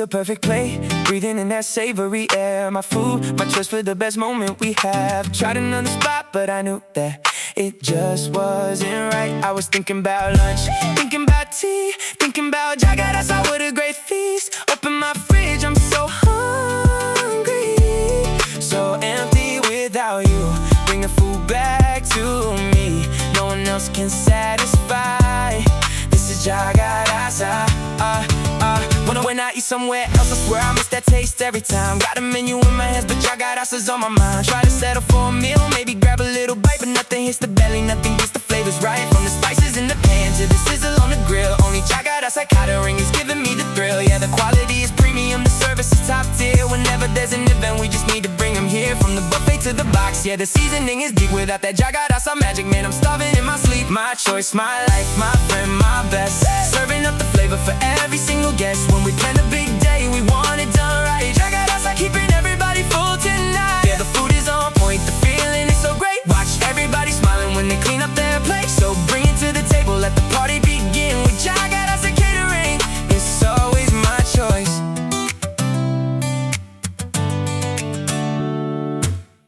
a perfect plate, breathing in that savory air. My food, my choice for the best moment we have. Tried another spot, but I knew that it just wasn't right. I was thinking about lunch, thinking about tea, thinking about Jagadasa with a great feast. Open my fridge, I'm so hungry, so empty without you. Bring the food back to me, no one else can satisfy. This is Jagadasa. When I eat somewhere else, I swear I miss that taste every time. Got a menu in my hands, but Jagadasa's on my mind. Try to settle for a meal, maybe grab a little bite, but nothing hits the belly, nothing gets the flavors right. From the spices in the pan to the sizzle on the grill, only Jagadasa catering is giving me the thrill. Yeah, the quality is premium, the service is top tier. Whenever there's an event, we just need to bring them here. From the buffet to the box, yeah, the seasoning is deep. Without that Jagadasa magic, man, I'm starving in my sleep. My choice, my life, my friend, my